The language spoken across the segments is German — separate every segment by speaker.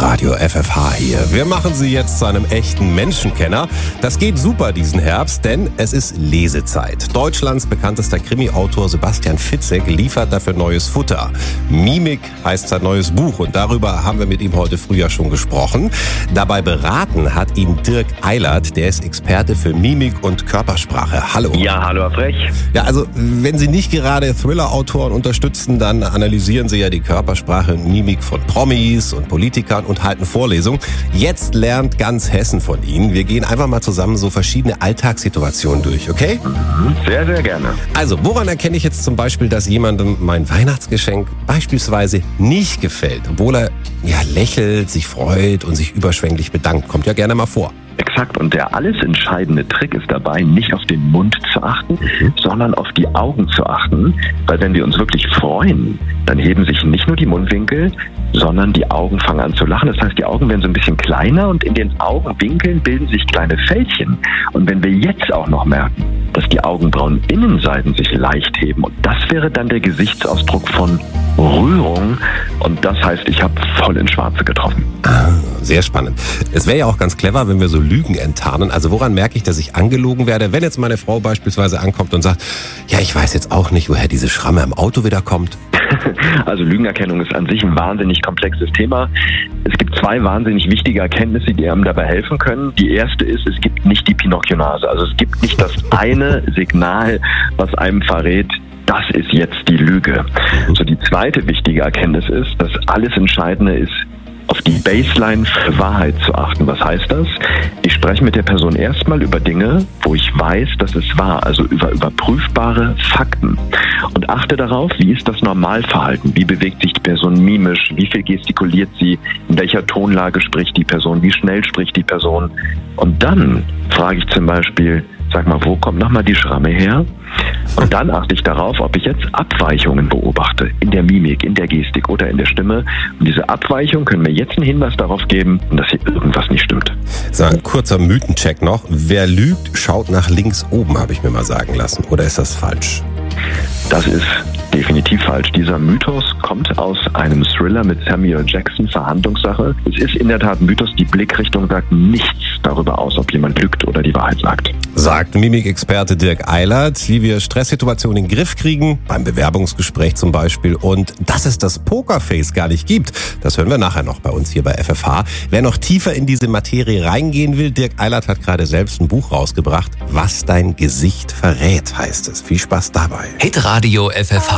Speaker 1: Hitradio FFH hier. Wir machen Sie jetzt zu einem echten Menschenkenner. Das geht super diesen Herbst, denn es ist Lesezeit. Deutschlands bekanntester Krimi-Autor Sebastian Fitzek liefert dafür neues Futter. Mimik heißt sein neues Buch und darüber haben wir mit ihm heute früh ja schon gesprochen. Dabei beraten hat ihn Dirk Eilert, der ist Experte für Mimik und Körpersprache. Hallo.
Speaker 2: Ja, hallo Herr Frech.
Speaker 1: Ja, also wenn Sie nicht gerade Thriller-Autoren unterstützen, dann analysieren Sie ja die Körpersprache und Mimik von Promis und Politikern und halten Vorlesungen. Jetzt lernt ganz Hessen von Ihnen. Wir gehen einfach mal zusammen so verschiedene Alltagssituationen durch, okay?
Speaker 2: Sehr, sehr gerne.
Speaker 1: Also, woran erkenne ich jetzt zum Beispiel, dass jemandem mein Weihnachtsgeschenk beispielsweise nicht gefällt, obwohl er lächelt, sich freut und sich überschwänglich bedankt? Kommt ja gerne mal vor.
Speaker 2: Exakt. Und der alles entscheidende Trick ist dabei, nicht auf den Mund zu achten, sondern auf die Augen zu achten. Weil wenn wir uns wirklich freuen, dann heben sich nicht nur die Mundwinkel, sondern die Augen fangen an zu lachen. Das heißt, die Augen werden so ein bisschen kleiner und in den Augenwinkeln bilden sich kleine Fältchen. Und wenn wir jetzt auch noch merken, dass die Augenbrauen-Innenseiten sich leicht heben, und das wäre dann der Gesichtsausdruck von Rührung. Und das heißt, ich habe voll ins Schwarze getroffen.
Speaker 1: Sehr spannend. Es wäre ja auch ganz clever, wenn wir so Lügen enttarnen. Also woran merke ich, dass ich angelogen werde? Wenn jetzt meine Frau beispielsweise ankommt und sagt, ja, ich weiß jetzt auch nicht, woher diese Schramme im Auto wieder kommt.
Speaker 2: Also Lügenerkennung ist an sich ein wahnsinnig komplexes Thema. Es gibt zwei wahnsinnig wichtige Erkenntnisse, die einem dabei helfen können. Die erste ist, es gibt nicht die Pinocchio-Nase. Also es gibt nicht das eine Signal, was einem verrät, das ist jetzt die Lüge. So, die zweite wichtige Erkenntnis ist, dass alles Entscheidende ist, auf die Baseline für Wahrheit zu achten. Was heißt das? Ich spreche mit der Person erstmal über Dinge, wo ich weiß, dass es wahr, also über überprüfbare Fakten. Und achte darauf, wie ist das Normalverhalten? Wie bewegt sich die Person mimisch? Wie viel gestikuliert sie? In welcher Tonlage spricht die Person? Wie schnell spricht die Person? Und dann frage ich zum Beispiel, sag mal, wo kommt nochmal die Schramme her? Und dann achte ich darauf, ob ich jetzt Abweichungen beobachte, in der Mimik, in der Gestik oder in der Stimme. Und diese Abweichung können mir jetzt einen Hinweis darauf geben, dass hier irgendwas nicht stimmt.
Speaker 1: So, ein kurzer Mythencheck noch. Wer lügt, schaut nach links oben, habe ich mir mal sagen lassen. Oder ist das falsch?
Speaker 2: Das ist definitiv falsch. Dieser Mythos kommt aus einem Thriller mit Samuel Jackson, Verhandlungssache. Es ist in der Tat ein Mythos, die Blickrichtung sagt nichts darüber aus, ob jemand lügt oder die Wahrheit sagt.
Speaker 1: Sagt Mimikexperte Dirk Eilert, wie wir Stresssituationen in den Griff kriegen, beim Bewerbungsgespräch zum Beispiel. Und dass es das Pokerface gar nicht gibt, das hören wir nachher noch bei uns hier bei FFH. Wer noch tiefer in diese Materie reingehen will, Dirk Eilert hat gerade selbst ein Buch rausgebracht. Was dein Gesicht verrät, heißt es. Viel Spaß dabei.
Speaker 3: Hitradio FFH.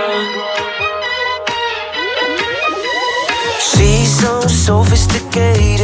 Speaker 4: She's so sophisticated.